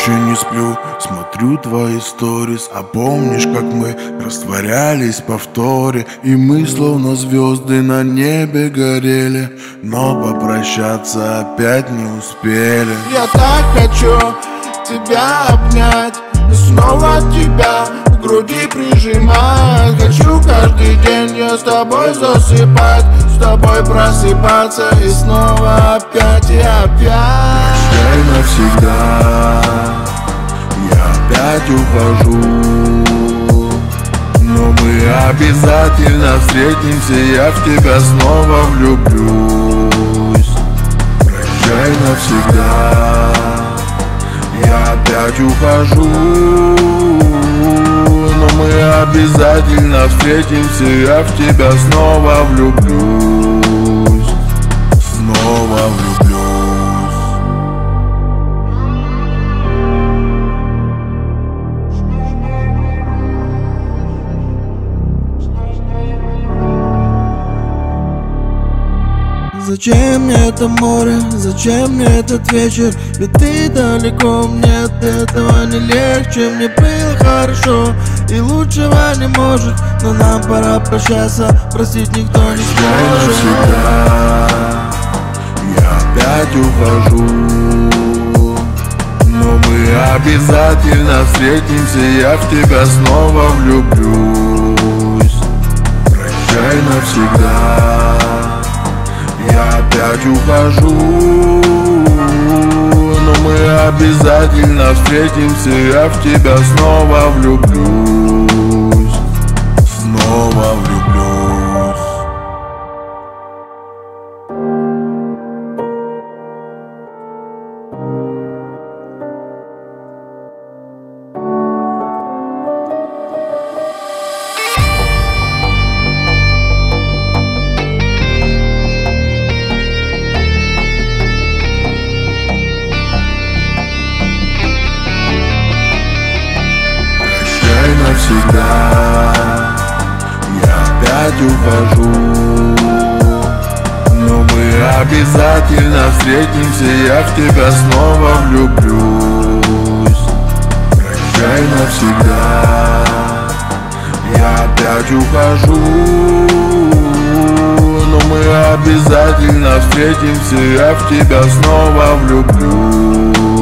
Ночью не сплю, смотрю твои сторис. А помнишь, как мы растворялись в повторе, и мы словно звезды на небе горели, но попрощаться опять не успели. Я так хочу тебя обнять, снова тебя в груди прижимать. Хочу каждый день я с тобой засыпать, с тобой просыпаться и снова опять и опять. Прощай навсегда, я опять ухожу, но мы обязательно встретимся, я в тебя снова влюблюсь. Прощай навсегда, я опять ухожу, но мы обязательно встретимся, я в тебя снова влюблюсь. Снова влюблюсь. Зачем мне это море, зачем мне этот вечер? Ведь ты далеко, мне от этого не легче. Мне было хорошо и лучшего не может, но нам пора прощаться, простить никто не сможет. Навсегда, я опять ухожу, но мы обязательно встретимся, я в тебя снова влюблюсь. Прощай навсегда, я опять ухожу, но мы обязательно встретимся, я в тебя снова влюблюсь. Снова влюблюсь. Навсегда, я опять ухожу, но мы обязательно встретимся, я в тебя снова влюблюсь. Прощай навсегда, я опять ухожу, но мы обязательно встретимся, я в тебя снова влюблюсь.